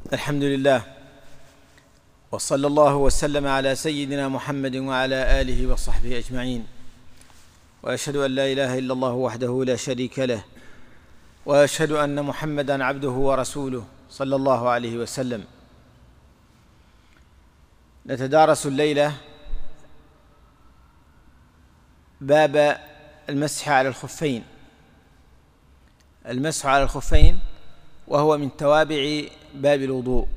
الحمد لله، وصلى الله وسلم على سيدنا محمد وعلى آله وصحبه أجمعين، وأشهد أن لا إله إلا الله وحده لا شريك له، وأشهد أن محمدًا عبده ورسوله صلى الله عليه وسلم. نتدارس الليلة باب المسح على الخفين. المسح على الخفين وهو من توابع باب الوضوء،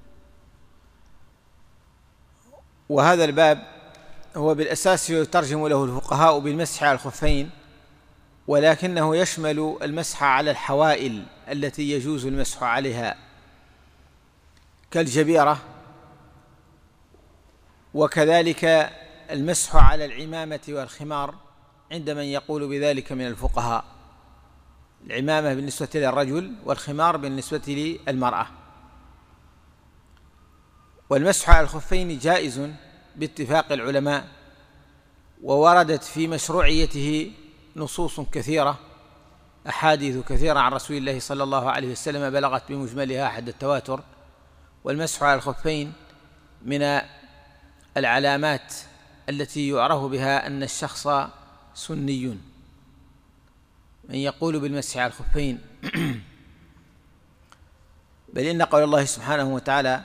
وهذا الباب هو بالأساس يترجم له الفقهاء بالمسح على الخفين، ولكنه يشمل المسح على الحوائل التي يجوز المسح عليها كالجبيرة، وكذلك المسح على العمامة والخمار عند من يقول بذلك من الفقهاء. العمامة بالنسبة للرجل والخمار بالنسبة للمرأة. والمسح على الخفين جائز باتفاق العلماء، ووردت في مشروعيته نصوص كثيرة، أحاديث كثيرة عن رسول الله صلى الله عليه وسلم بلغت بمجملها حد التواتر. والمسح على الخفين من العلامات التي يعرف بها أن الشخص سني، من يقول بالمسح على الخفين بل إن قول الله سبحانه وتعالى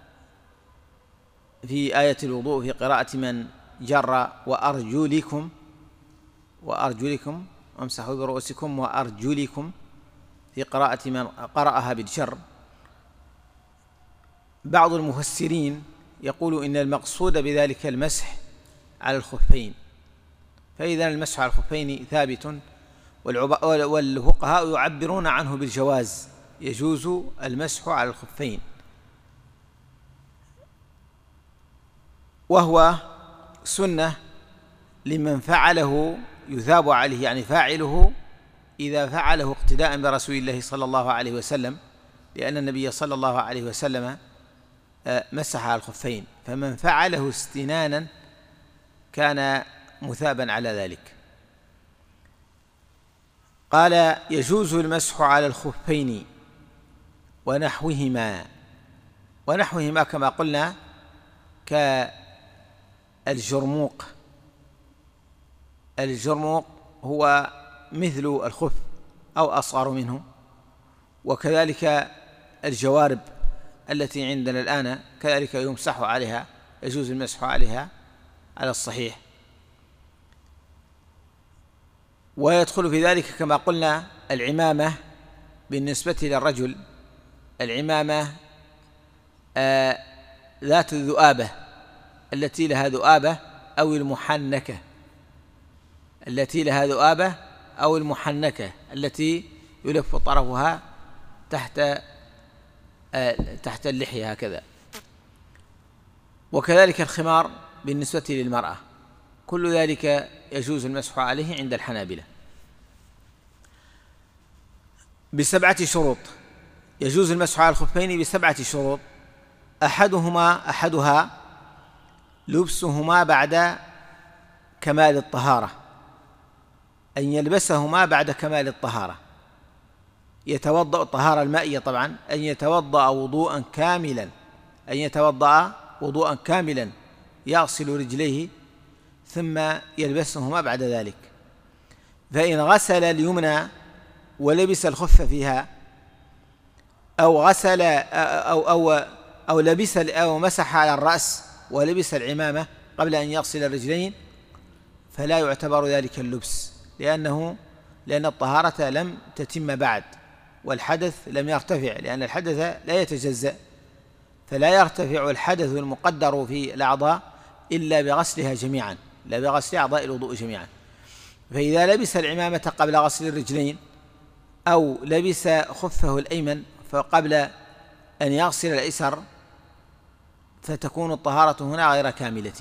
في آية الوضوء في قراءة من جر وأرجلكم وامسحوا برؤوسكم وأرجلكم، في قراءة من قرأها بالجر. بعض المفسرين يقول إن المقصود بذلك المسح على الخفين، فإذا المسح على الخفين ثابت، والفقهاء يعبرون عنه بالجواز، يجوز المسح على الخفين، وهو سنة لمن فعله يثاب عليه، يعني فاعله إذا فعله اقتداء برسول الله صلى الله عليه وسلم، لأن النبي صلى الله عليه وسلم مسح على الخفين، فمن فعله استنانا كان مثابا على ذلك. قال: يجوز المسح على الخفين ونحوهما كما قلنا كالجرموق. الجرموق هو مثل الخف أو أصغر منه، وكذلك الجوارب التي عندنا الآن كذلك يمسح عليها، يجوز المسح عليها على الصحيح. ويدخل في ذلك كما قلنا العمامة بالنسبة للرجل، العمامة ذات الذؤابة التي لها ذؤابة أو المحنكة، التي لها ذؤابة أو المحنكة التي يلف طرفها تحت اللحية هكذا. وكذلك الخمار بالنسبة للمرأة، كل ذلك يجوز المسح عليه عند الحنابلة ب7 شروط. يجوز المسح على الخفين ب7 شروط. أحدها لبسهما بعد كمال الطهارة، أن يلبسهما بعد كمال الطهارة، يتوضأ الطهارة المائية طبعا، أن يتوضأ وضوءا كاملا يغسل رجليه ثم يلبسهما بعد ذلك. فإن غسل اليمنى ولبس الخف فيها، أو غسل أو لبس أو مسح على الرأس ولبس العمامة قبل أن يغسل الرجلين، فلا يعتبر ذلك اللبس، لأن الطهارة لم تتم بعد، والحدث لم يرتفع، لأن الحدث لا يتجزأ، فلا يرتفع الحدث المقدر في الأعضاء إلا بغسلها جميعا، لا بغسل أعضاء الوضوء جميعا. فإذا لبس العمامة قبل غسل الرجلين أو لبس خفه الأيمن فقبل أن يغسل الأيسر، فتكون الطهارة هنا غير كاملة.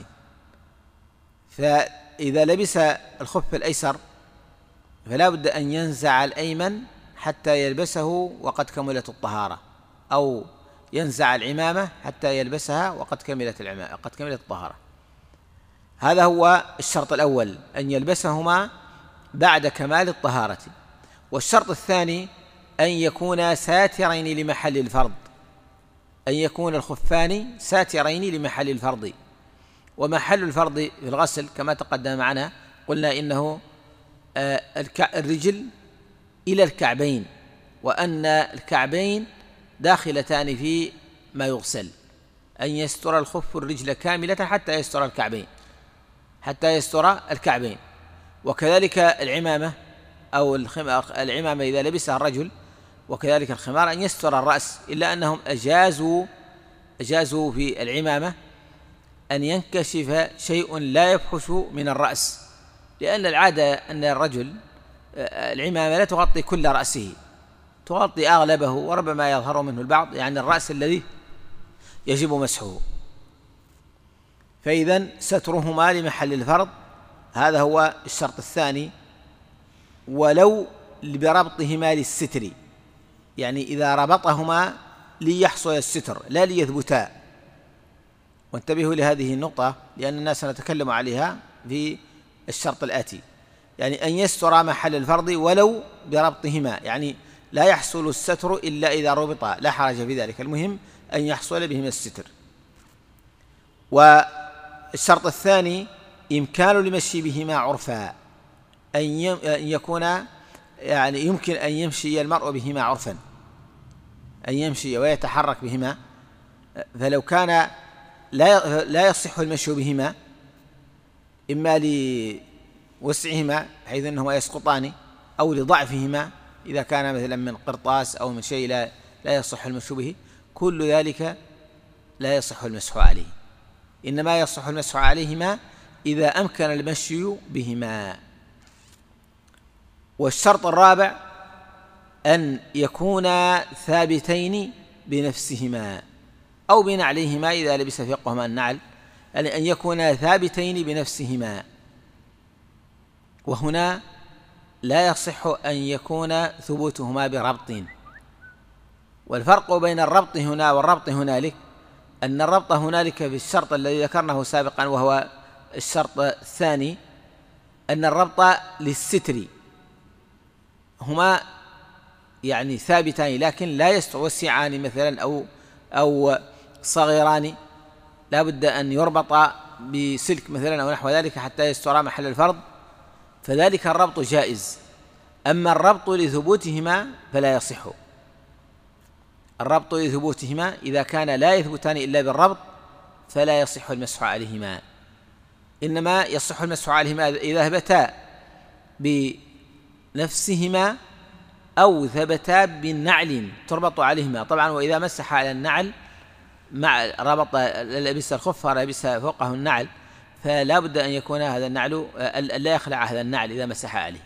فإذا لبس الخف الأيسر فلا بد أن ينزع الأيمن حتى يلبسه وقد كملت الطهارة، أو ينزع العمامة حتى يلبسها وقد كملت الطهارة. هذا هو الشرط الأول، أن يلبسهما بعد كمال الطهارة. والشرط الثاني أن يكونا ساترين لمحل الفرض، أن يكون الخفان ساترين لمحل الفرض. ومحل الفرض في الغسل كما تقدم معنا قلنا إنه الرجل إلى الكعبين، وأن الكعبين داخلتان في ما يغسل، أن يستر الخف الرجل كاملة حتى يستر الكعبين. وكذلك العمامة أو العمامة إذا لبسها الرجل، وكذلك الخمار أن يستر الرأس، إلا أنهم أجازوا في العمامة أن ينكشف شيء لا يفحش من الرأس، لأن العادة أن الرجل العمامة لا تغطي كل رأسه، تغطي أغلبه، وربما يظهر منه البعض، يعني الرأس الذي يجب مسحه. فإذا سترهما لمحل الفرض هذا هو الشرط الثاني، ولو بربطهما للستر، يعني إذا ربطهما ليحصل الستر لا ليثبتا. وانتبهوا لهذه النقطة لأننا سنتكلم عليها في الشرط الآتي، يعني أن يستر محل الفرض ولو بربطهما، يعني لا يحصل الستر إلا إذا ربطا، لا حرج في ذلك، المهم أن يحصل بهما الستر. والشرط الثاني إمكان المشي بهما عرفا، أن يكون يعني يمكن أن يمشي المرء بهما عرفا، أن يمشي ويتحرك بهما. فلو كان لا يصح المشي بهما، إما لوسعهما حيث أنهما يسقطان، أو لضعفهما إذا كان مثلا من قرطاس أو من شيء لا يصح المشي به، كل ذلك لا يصح المسح عليه، إنما يصح المسح عليهما إذا أمكن المشي بهما. والشرط الرابع أن يكونا ثابتين بنفسهما أو بنعليهما إذا لبس فوقهما النعل، يعني أن يكونا ثابتين بنفسهما. وهنا لا يصح أن يكون ثبوتهما بربط. والفرق بين الربط هنا والربط هنالك أن الربط هنالك في الشرط الذي ذكرناه سابقا وهو الشرط الثاني، أن الربط للستر، هما يعني ثابتان لكن لا يستوسعان مثلا أو صغيران، لا بد أن يربط بسلك مثلا أو نحو ذلك حتى يستر محل الفرض، فذلك الربط جائز. أما الربط لثبوتهما فلا يصح. الربط لثبوتهما إذا كان لا يثبتان إلا بالربط فلا يصح المسح عليهما، إنما يصح المسح عليهما إذا ثبتا بنفسهما أو ثبتا بالنعل تربط عليهما. طبعا وإذا مسح على النعل مع ربط لبس الخف لبس فوقه النعل، فلا بد أن يكون هذا النعل لا يخلع هذا النعل إذا مسح عليه.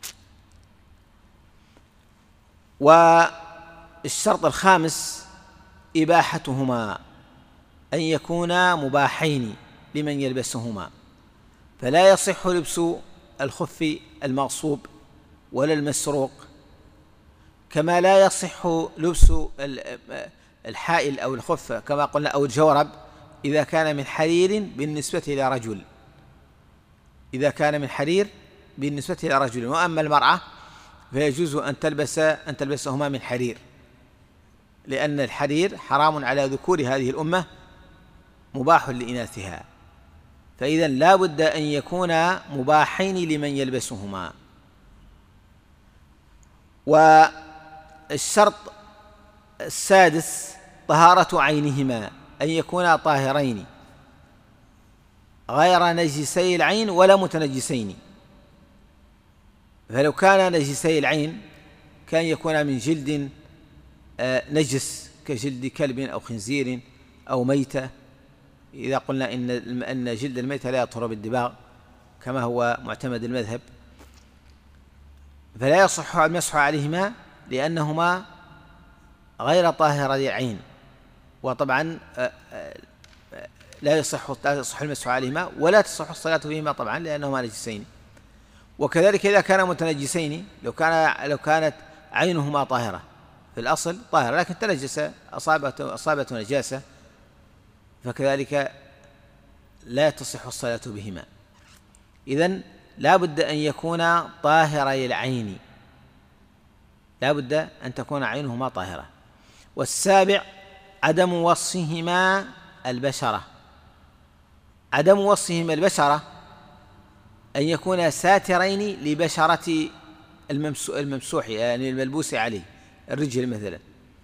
والشرط الخامس إباحتهما، أن يكونا مباحين لمن يلبسهما، فلا يصح لبس الخف المغصوب ولا المسروق، كما لا يصح لبس الحائل أو الخف كما قلنا أو الجورب إذا كان من حرير بالنسبة إلى رجل، إذا كان من حرير بالنسبة إلى رجل. وأما المرأة فيجوز أن تلبسهما من حرير، لأن الحرير حرام على ذكور هذه الأمة مباح لإناثها، فإذا لا بد أن يكونا مباحين لمن يلبسهما. والشرط السادس طهارة عينهما، أن يكونا طاهرين غير نجسي العين ولا متنجسين. فلو كان نجسي العين كان يكون من جلد نجس كجلد كلب أو خنزير أو ميتة، إذا قلنا أن جلد الميتة لا يطهر بالدباغ كما هو معتمد المذهب، فلا يصح المسح عليهما لأنهما غير طاهر للعين، وطبعا لا يصح المسح عليهما ولا تصح الصلاة فيهما طبعا لأنهما نجسين. وكذلك إذا كانا متنجسين، لو كانت عينهما طاهرة في الأصل طاهرة لكن تنجس أصابت نجاسة، فكذلك لا تصح الصلاة بهما. إذن لا بد أن يكون طاهري العين، لا بد أن تكون عينهما طاهرة. والسابع عدم وصفهما البشرة. عدم وصفهما البشرة أن يكون ساترين لبشرة الممسوح يعني الملبوس عليه، الرجل مثلا.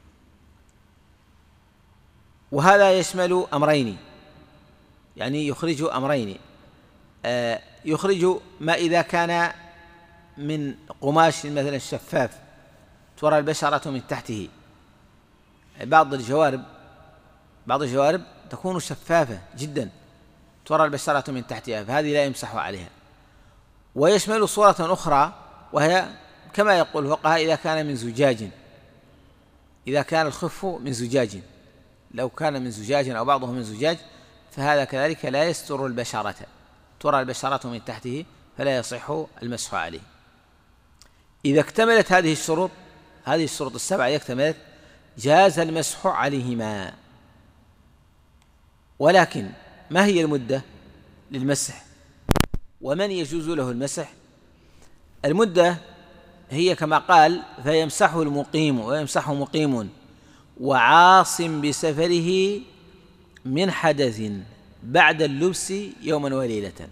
وهذا يشمل أمرين، يعني يخرج أمرين. يخرج ما إذا كان من قماش مثلا شفاف ترى البشرة من تحته. بعض الجوارب تكون شفافة جدا ترى البشرة من تحتها، فهذه لا يمسح عليها. ويشمل صورة أخرى، وهي كما يقول الفقهاء إذا كان من زجاج، إذا كان الخف من زجاج، لو كان من زجاج أو بعضه من زجاج فهذا كذلك لا يستر البشرة، ترى البشرة من تحته فلا يصح المسح عليه. إذا اكتملت هذه الشروط السبعة إذا اكتملت جاز المسح عليهما. ولكن ما هي المدة للمسح ومن يجوز له المسح؟ المدة هي كما قال فيمسحه المقيم ويمسحه مقيم وعاص بسفره من حدث بعد اللبس يوما وليلة،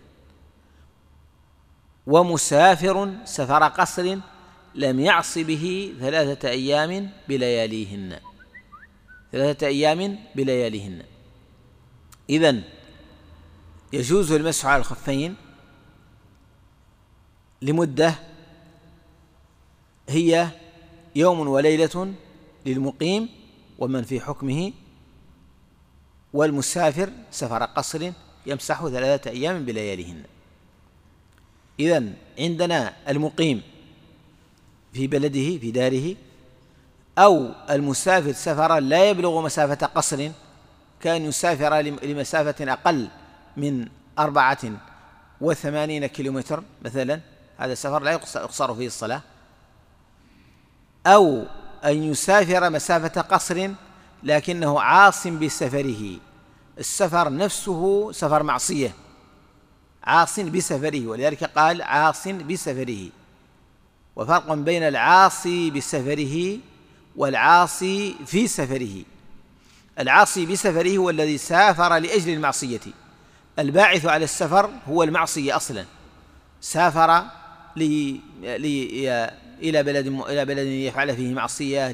ومسافر سفر قصر لم يعص به 3 أيام بلياليهن. 3 أيام بلياليهن. إذن يجوز المسح على الخفين لمدة هي يوم وليلة للمقيم ومن في حكمه، والمسافر سفر قصر يمسح 3 أيام بلياليهن. إذن عندنا المقيم في بلده في داره، أو المسافر سفرا لا يبلغ مسافة قصر، كان يسافر لمسافة أقل من 84 كيلومتر مثلا، هذا السفر لا يقصر فيه الصلاة. أو أن يسافر مسافة قصر لكنه عاص بسفره، السفر نفسه سفر معصية، عاص بسفره، ولذلك قال عاص بسفره. وفرق بين العاصي بسفره والعاصي في سفره. العاصي بسفره هو الذي سافر لأجل المعصية، الباعث على السفر هو المعصية أصلا، سافر إلى بلد يفعل فيه معصية،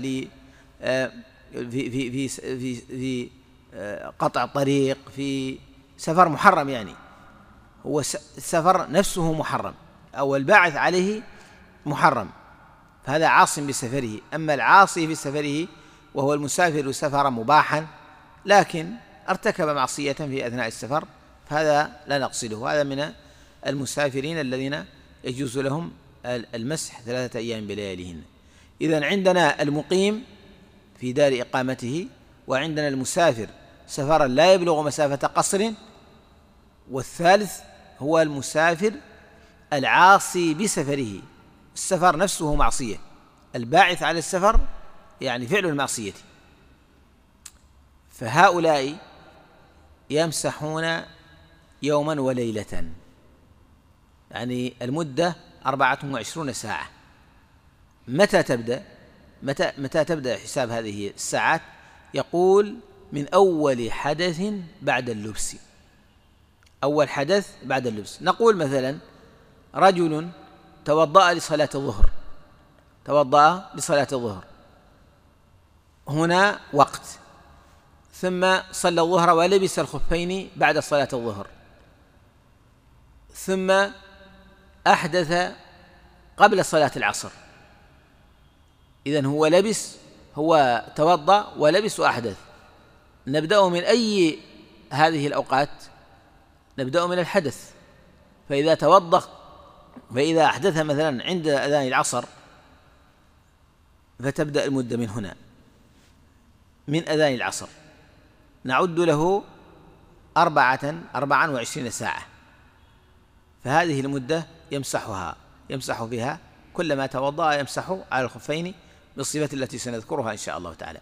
في قطع طريق، في سفر محرم، يعني هو السفر نفسه محرم أو الباعث عليه محرم، فهذا عاص بسفره. أما العاصي بسفره وهو المسافر سفرا مباحا لكن ارتكب معصية في أثناء السفر، فهذا لا نقصده، هذا من المسافرين الذين يجوز لهم المسح 3 أيام بلياليهن. إذن عندنا المقيم في دار إقامته، وعندنا المسافر سفرا لا يبلغ مسافة قصر، والثالث هو المسافر العاصي بسفره، السفر نفسه معصية، الباعث على السفر يعني فعل المعصية، فهؤلاء يمسحون يوما وليلة، يعني المدة 24 ساعة. متى تبدأ حساب هذه الساعات؟ يقول من أول حدث بعد اللبس. أول حدث بعد اللبس، نقول مثلا رجل توضأ لصلاة الظهر، هنا وقت، ثم صلى الظهر ولبس الخفين بعد صلاة الظهر، ثم أحدث قبل صلاة العصر. إذن هو توضأ ولبس وأحدث. نبدأ من أي هذه الأوقات؟ نبدأ من الحدث. فإذا أحدث مثلا عند أذان العصر فتبدأ المدة من هنا، من أذان العصر نعد له 24 ساعة، فهذه المدة يمسح فيها كلما توضأ يمسح على الخفين بالصفة التي سنذكرها إن شاء الله تعالى.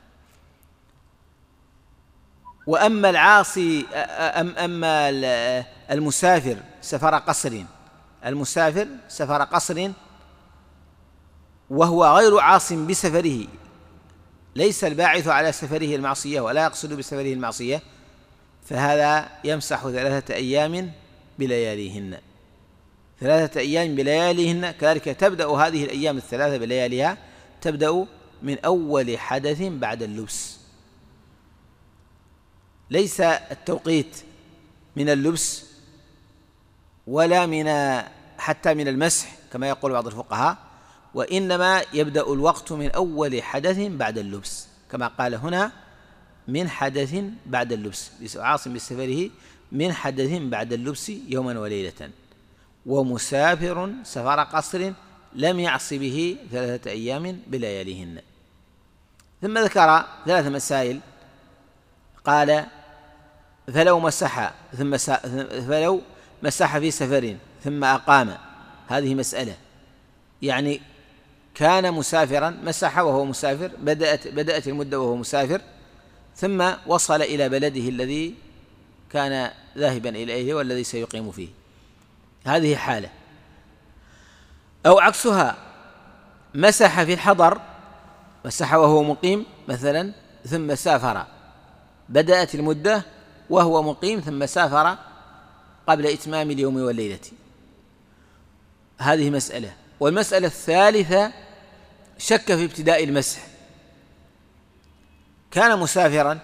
وأما العاصي أما المسافر سفر قصر وهو غير عاص بسفره، ليس الباعث على سفره المعصية ولا يقصد بسفره المعصية، فهذا يمسح 3 أيام بلياليهن. 3 أيام بلياليهن، كذلك تبدأ هذه الأيام 3 بلياليها تبدأ من أول حدث بعد اللبس، ليس التوقيت من اللبس ولا حتى من المسح كما يقول بعض الفقهاء، وإنما يبدأ الوقت من أول حدث بعد اللبس، كما قال هنا من حدث بعد اللبس، عاصم بسفره من حدث بعد اللبس يوما وليلة، ومسافر سفر قصر لم يعص به 3 أيام بلياليهن. ثم ذكر 3 مسائل، قال فلو مسح في سفر ثم أقام، هذه مسألة، يعني كان مسافرا مسح وهو مسافر، بدأت المدة وهو مسافر، ثم وصل إلى بلده الذي كان ذاهبا إليه والذي سيقيم فيه، هذه حالة. أو عكسها، مسح في الحضر، مسح وهو مقيم مثلا ثم سافر، بدأت المدة وهو مقيم ثم سافر قبل إتمام اليوم والليلة، هذه مسألة. والمسألة الثالثة شك في ابتداء المسح، كان مسافرا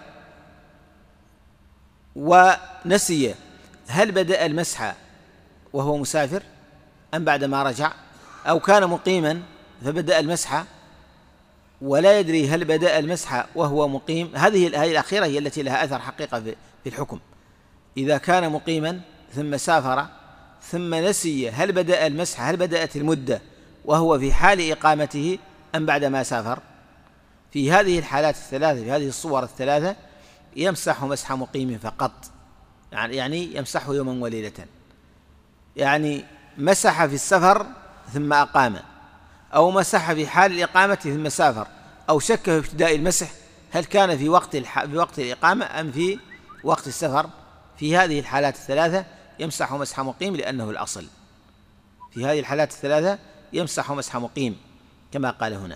ونسي هل بدأ المسح وهو مسافر أم بعدما رجع، أو كان مقيما فبدأ المسح ولا يدري هل بدأ المسح وهو مقيم. هذه الأخيرة هي التي لها أثر حقيقة في الحكم. إذا كان مقيما ثم سافر ثم نسي هل بدأ المسح، هل بدأت المدة وهو في حال إقامته أم بعدما سافر، في هذه الحالات الثلاثة، في هذه الصور الثلاثة يمسح مسح مقيم فقط، يعني يمسحه يوما وليلة، يعني مسح في السفر ثم أقام، أو مسح في حال الإقامة ثم سافر، أو شك في ابتداء المسح هل كان في وقت الإقامة أم في وقت السفر، في هذه الحالات الثلاثة يمسح مسح مقيم لأنه الأصل، في هذه الحالات الثلاثة يمسح مسح مقيم كما قال هنا.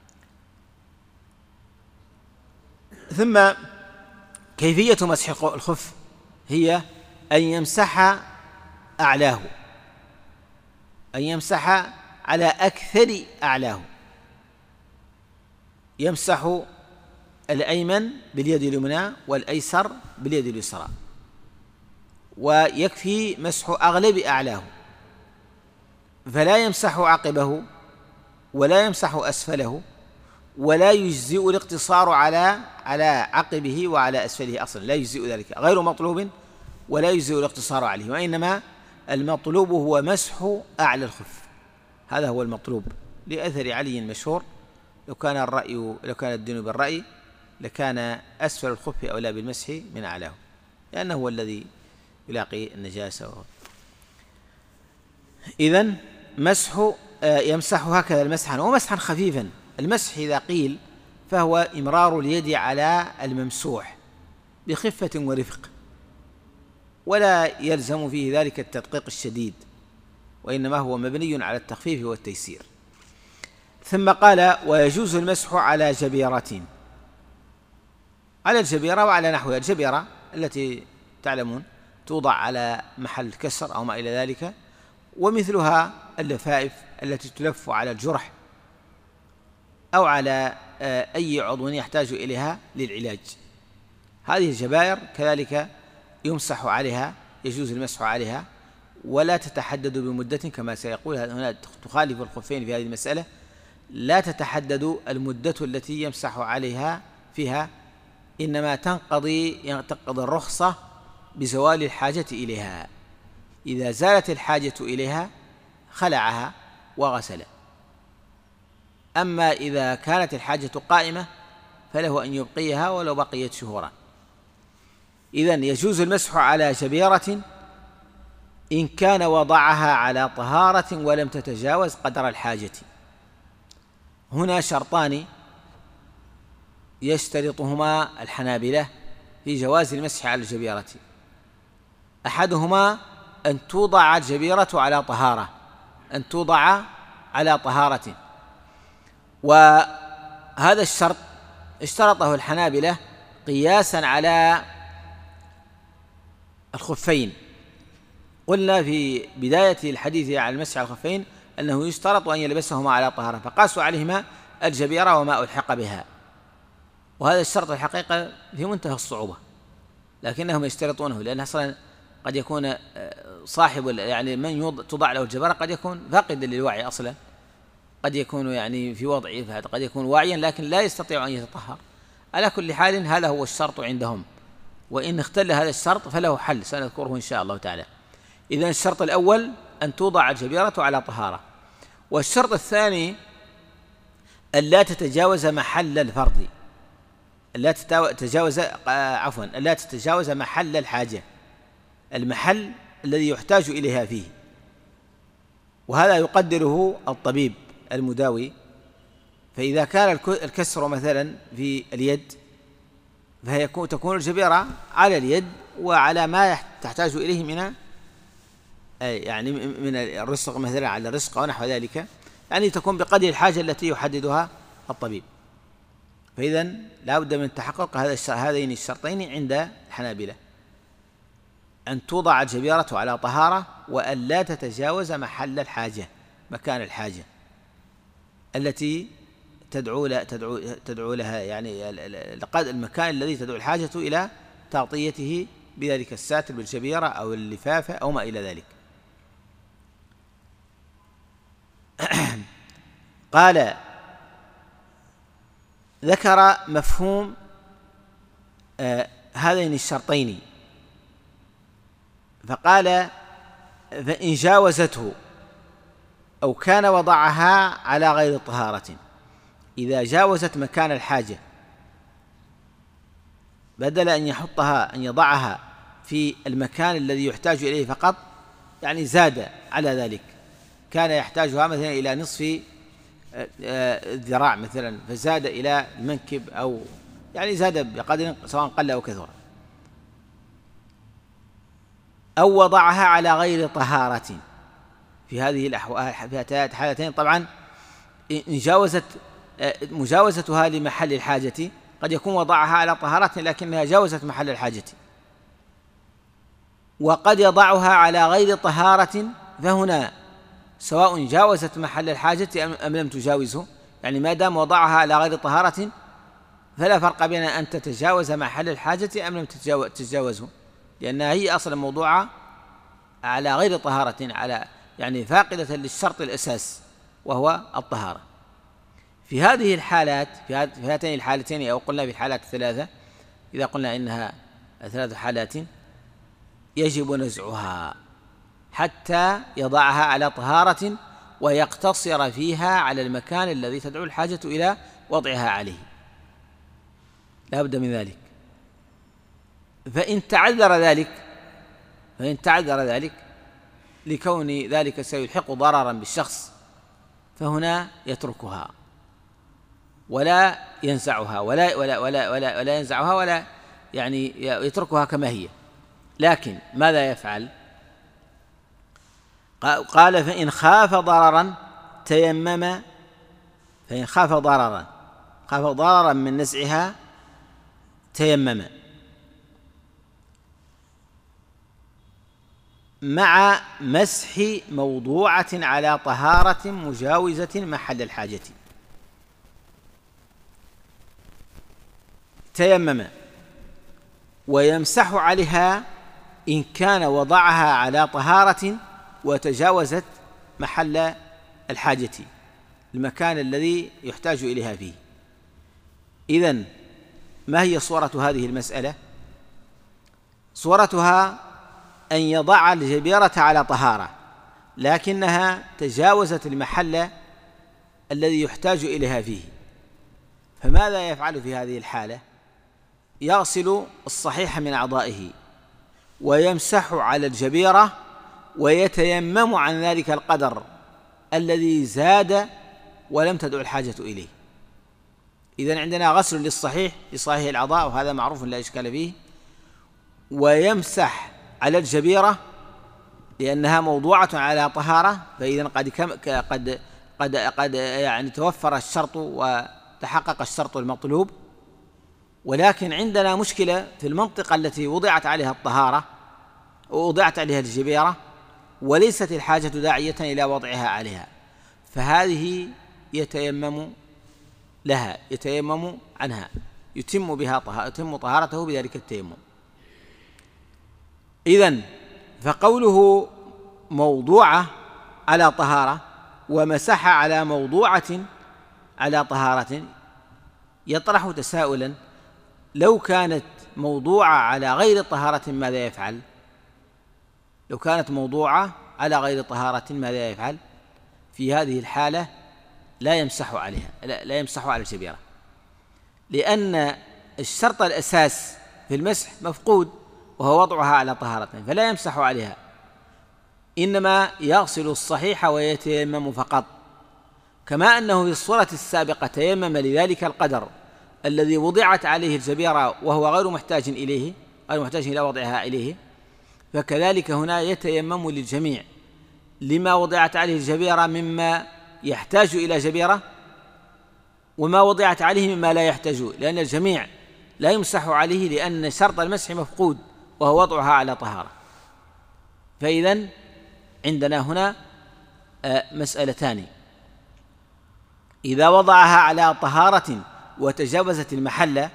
ثم كيفية مسح الخف هي أن يمسح أعلاه، أن يمسح على أكثر أعلاه، يمسح الأيمن باليد اليمنى والأيسر باليد اليسرى، ويكفي مسح أغلب أعلاه، فلا يمسح عقبه ولا يمسح أسفله، ولا يجزئ الاقتصار على عقبه وعلى أسفله، أصلا لا يجزئ ذلك، غير مطلوب ولا يجزئ الاقتصار عليه، وإنما المطلوب هو مسح أعلى الخف، هذا هو المطلوب، لأثر علي المشهور لو كان الدين بالرأي لكان أسفل الخف أولى بالمسح من أعلاه، لأنه هو الذي يلاقي النجاسة. إذن يمسح هكذا المسحا، ومسحا خفيفا. المسح إذا قيل فهو إمرار اليد على الممسوح بخفة ورفق، ولا يلزم فيه ذلك التدقيق الشديد، وإنما هو مبني على التخفيف والتيسير. ثم قال ويجوز المسح على جبيرة، على الجبيرة وعلى نحوها. الجبيرة التي تعلمون توضع على محل كسر أو ما إلى ذلك، ومثلها اللفائف التي تلف على الجرح أو على أي عضو يحتاج إليها للعلاج، هذه الجبائر كذلك يمسح عليها، يجوز المسح عليها، ولا تتحدد بمدة كما سيقول هنا، تخالف الخفين في هذه المسألة، لا تتحدد المدة التي يمسح عليها فيها، إنما تنقضي الرخصة بزوال الحاجة إليها، إذا زالت الحاجة إليها خلعها وغسل. أما إذا كانت الحاجة قائمة فله أن يبقيها ولو بقيت شهورا. إذن يجوز المسح على جبيرة إن كان وضعها على طهارة ولم تتجاوز قدر الحاجة. هنا شرطان يشترطهما الحنابلة في جواز المسح على الجبيرة، أحدهما أن توضع الجبيرة على طهارة، أن توضع على طهارة، وهذا الشرط اشترطه الحنابلة قياسا على الخفين. قلنا في بداية الحديث عن المسح على الخفين أنه يشترط أن يلبسهما على طهارة، فقاسوا عليهما الجبيرة وما ألحق بها، وهذا الشرط الحقيقة في منتهى الصعوبة، لكنهم يشترطونه لأن أصلا قد يكون صاحب يعني من توضع له الجبيرة قد يكون فاقدا للوعي أصلا، قد يكون يعني في وضعه، قد يكون واعيا لكن لا يستطيع أن يتطهر. على كل حال هذا هو الشرط عندهم، وإن اختل هذا الشرط فله حل سنذكره إن شاء الله تعالى. إذن الشرط الأول أن توضع الجبيرة على طهارة، والشرط الثاني ألا تتجاوز محل الفرض، ألا تتجاوز محل الحاجة، المحل الذي يحتاج إليها فيه، وهذا يقدره الطبيب المداوي. فإذا كان الكسر مثلا في اليد تكون الجبيرة على اليد وعلى ما تحتاج إليه من الرسغ مثلا، على الرسغ ونحو ذلك، يعني تكون بقدر الحاجة التي يحددها الطبيب. فإذا لا بد من تحقق هذين الشرطين عند الحنابلة، أن توضع الجبيرة على طهارة، وأن لا تتجاوز محل الحاجة، مكان الحاجة التي تدعو لها، يعني المكان الذي تدعو الحاجة إلى تغطيته بذلك الساتر بالجبيرة أو اللفافة أو ما إلى ذلك. قال ذكر مفهوم هذين الشرطين، فقال فإن جاوزته أو كان وضعها على غير طهارة، إذا جاوزت مكان الحاجة بدل أن يضعها في المكان الذي يحتاج إليه فقط، يعني زاد على ذلك، كان يحتاجها مثلا إلى نصف الذراع مثلا فزاد إلى المنكب، أو يعني زاد بقدر سواء قل أو كثر، أو وضعها على غير طهارة. في هذه الحالتين طبعا إن جاوزت مجاوزتها لمحل الحاجة، قد يكون وضعها على طهارة لكنها جاوزت محل الحاجة، وقد يضعها على غير طهارة، فهنا سواء جاوزت محل الحاجة أم لم تجاوزه، يعني ما دام وضعها على غير طهارة فلا فرق بين أن تتجاوز محل الحاجة أم لم تتجاوزه، لأنها هي أصلا موضوعة على غير طهارة، على يعني فاقدة للشرط الأساس وهو الطهارة. في هذه الحالات، في هاتين الحالتين، أو قلنا في الحالات الثلاثة، إذا قلنا إنها 3 حالات، يجب نزعها حتى يضعها على طهارة ويقتصر فيها على المكان الذي تدعو الحاجة إلى وضعها عليه، لا بد من ذلك. فإن تعذر ذلك لكون ذلك سيلحق ضررا بالشخص، فهنا يتركها ولا ينزعها ولا ينزعها، ولا يعني يتركها كما هي. لكن ماذا يفعل؟ قال فإن خاف ضررا تيمم، فإن خاف ضررا من نزعها تيمم مع مسح موضوعة على طهارة مجاوزة محل الحاجة. تيمم ويمسح عليها إن كان وضعها على طهارة وتجاوزت محل الحاجة، المكان الذي يحتاج إليها فيه. إذن ما هي صورة هذه المسألة؟ صورتها أن يضع الجبيرة على طهارة لكنها تجاوزت المحل الذي يحتاج إليها فيه، فماذا يفعل في هذه الحالة؟ يغسل الصحيح من أعضائه ويمسح على الجبيرة ويتيمم عن ذلك القدر الذي زاد ولم تدع الحاجة إليه. إذن عندنا غسل لصحيح الأعضاء، وهذا معروف لا إشكال فيه، ويمسح على الجبيرة لأنها موضوعة على طهارة، فإذن قد يعني توفر الشرط وتحقق الشرط المطلوب، ولكن عندنا مشكلة في المنطقة التي وضعت عليها الطهارة ووضعت عليها الجبيرة وليست الحاجة داعية إلى وضعها عليها، فهذه يتيمم لها، يتيمم عنها، يتم طهارته بذلك التيمم. إذن فقوله موضوعة على طهارة ومسح على موضوعة على طهارة يطرح تساؤلا: لو كانت موضوعة على غير طهارة ماذا يفعل؟ لو كانت موضوعة على غير طهارة ماذا يفعل؟ في هذه الحالة لا يمسح عليها، لا يمسح على الجبيرة، لأن الشرط الأساس في المسح مفقود وهو وضعها على طهارة، فلا يمسح عليها، إنما يغسل الصحيح ويتيمم فقط، كما أنه في الصورة السابقة تيمم لذلك القدر الذي وضعت عليه الجبيرة وهو غير محتاج إليه، غير محتاج إلى وضعها إليه، فكذلك هنا يتيمم للجميع لما وضعت عليه الجبيرة مما يحتاج إلى جبيرة وما وضعت عليه مما لا يحتاج، لأن الجميع لا يمسح عليه لأن شرط المسح مفقود وهو وضعها على طهارة. فإذن عندنا هنا مسألتان: إذا وضعها على طهارة وتجاوزت المحل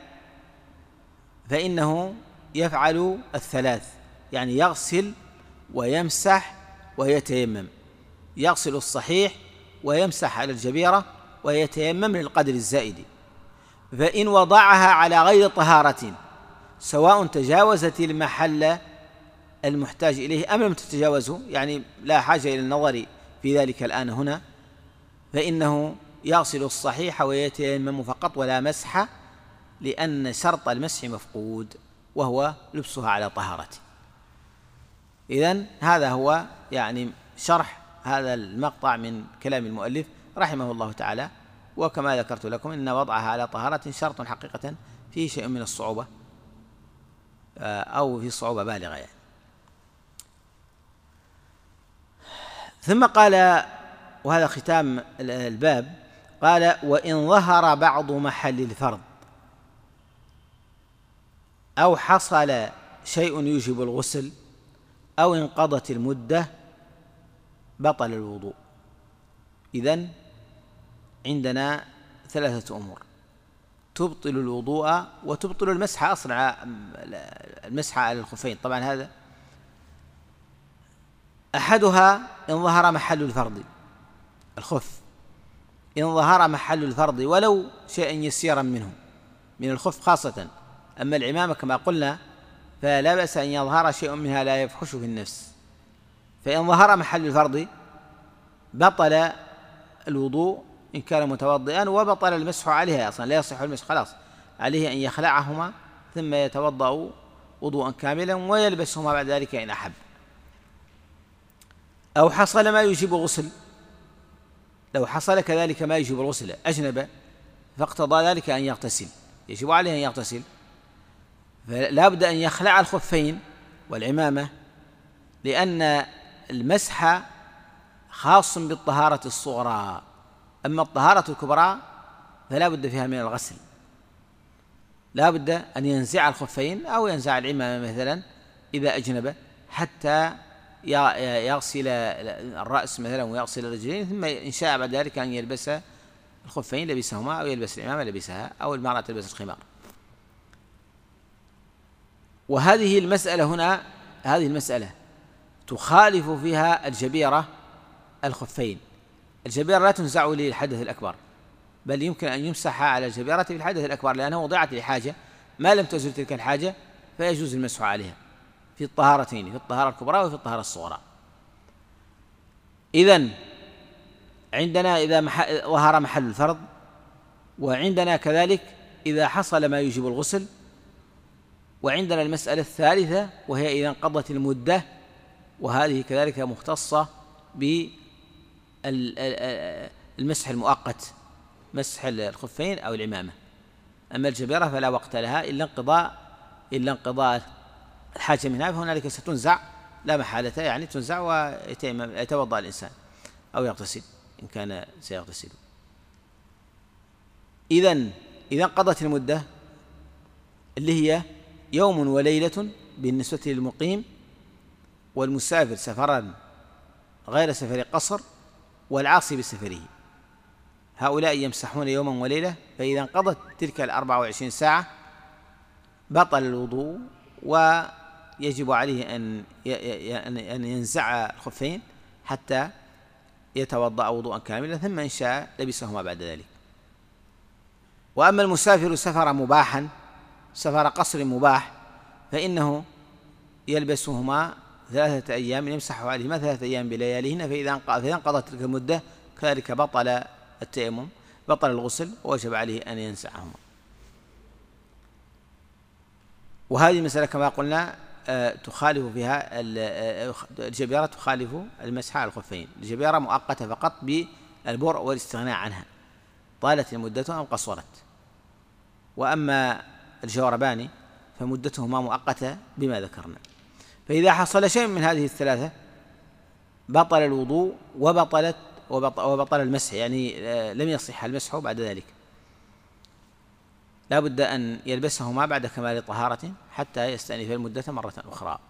فإنه يفعل الثلاث، يعني يغسل ويمسح ويتيمم، يغسل الصحيح ويمسح على الجبيرة ويتيمم للقدر الزائد. فإن وضعها على غير طهارة سواء تجاوزت المحل المحتاج إليه أم لم تتجاوزه، يعني لا حاجة إلى النظر في ذلك الآن هنا، فإنه يغسل الصحيح ويتيمم فقط ولا مسح، لأن شرط المسح مفقود وهو لبسها على طهارة. إذن هذا هو يعني شرح هذا المقطع من كلام المؤلف رحمه الله تعالى. وكما ذكرت لكم إن وضعها على طهارة شرط حقيقة فيه شيء من الصعوبة أو في صعوبة بالغة يعني. ثم قال، وهذا ختام الباب، قال: وإن ظهر بعض محل الفرض أو حصل شيء يوجب الغسل أو انقضت المدة بطل الوضوء. إذن عندنا ثلاثة أمور تبطل الوضوء وتبطل المسح أصلا، المسح على الخفين. طبعا هذا أحدها إن ظهر محل الفرض، الخف إن ظهر محل الفرض ولو شيء يسيرا منه من الخف خاصة. أما العمامة كما قلنا فلا بأس أن يظهر شيء منها لا يفحش في النفس. فإن ظهر محل الفرض بطل الوضوء إن كان متوضئا، وبطل المسح عليها أصلا، لا يصح المسح، خلاص عليه أن يخلعهما ثم يتوضأ وضوءا كاملا ويلبسهما بعد ذلك إن أحب. أو حصل ما يجب غسل، لو حصل كذلك ما يجب الغسل، أجنب فاقتضى ذلك أن يغتسل، يجب عليه أن يغتسل، فلا بد أن يخلع الخفين والعمامة، لأن المسح خاص بالطهارة الصغرى، أما الطهارة الكبرى فلا بد فيها من الغسل، لا بد أن ينزع الخفين أو ينزع العمامة مثلا إذا أجنب، حتى يغسل الرأس مثلا ويغسل الرجلين، ثم إن شاء بعد ذلك أن يلبس الخفين لبسهما، أو يلبس العمامة لبسها، أو المرأة تلبس الخمار. وهذه المسألة هنا، هذه المسألة تخالف فيها الجبيرة الخفين. الجبيرة لا تنزع للحدث الأكبر، بل يمكن أن يمسح على الجبيرة في الحدث الأكبر، لأنها وضعت لحاجة، ما لم تزل تلك الحاجة فيجوز المسح عليها في الطهارتين، في الطهارة الكبرى وفي الطهارة الصغرى. إذن عندنا إذا ظهر محل الفرض، وعندنا كذلك إذا حصل ما يوجب الغسل، وعندنا المسألة الثالثة وهي إذا انقضت المدة، وهذه كذلك مختصة بالمسح المؤقت، مسح الخفين أو العمامة. أما الجبيرة فلا وقت لها إلا انقضاء الحاجة منها، فهنالك ستنزع لا محالة، يعني تنزع ويتوضأ الإنسان أو يغتسل إن كان سيغتسل. إذا انقضت المدة اللي هي يوم وليلة بالنسبة للمقيم، والمسافر سفرا غير سفر قصر، والعاصي بسفره. هؤلاء يمسحون يوما وليلة، فإذا انقضت تلك 24 ساعة بطل الوضوء، ويجب عليه أن ينزع الخفين حتى يتوضأ وضوءا كاملا، ثم إن شاء لبسهما بعد ذلك. وأما المسافر سفر مباحا، سفر قصر مباح، فإنه يلبسهما 3 أيام، يمسح عليهما 3 أيام بلياليهن، فإذا انقضت تلك المدة كذلك بطل التيمم، بطل الغسل، ووجب عليه أن ينزعهما. وهذه المسألة كما قلنا تخالف فيها الجبيرة، تخالف المسح على الخفين. الجبيرة مؤقتة فقط بالبرء والاستغناء عنها، طالت المدة أو قصرت. وأما الجوربان فمدتهما مؤقتة بما ذكرنا. فإذا حصل شيء من هذه الثلاثة بطل الوضوء وبطل المسح، يعني لم يصح المسح بعد ذلك، لا بد أن يلبسهما بعد كمال طهارة حتى يستأنف المدة مرة أخرى.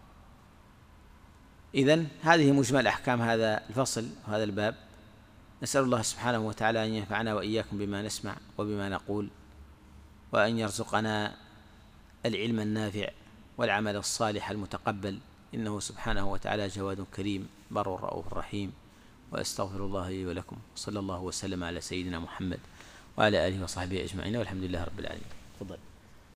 إذن هذه مجمل أحكام هذا الفصل وهذا الباب. نسأل الله سبحانه وتعالى أن ينفعنا وإياكم بما نسمع وبما نقول، وأن يرزقنا العلم النافع والعمل الصالح المتقبل، إنه سبحانه وتعالى جواد كريم بر رؤوف رحيم. وأستغفر الله لي ولكم، صلى الله وسلم على سيدنا محمد وعلى آله وصحبه أجمعين، والحمد لله رب العالمين. تفضل.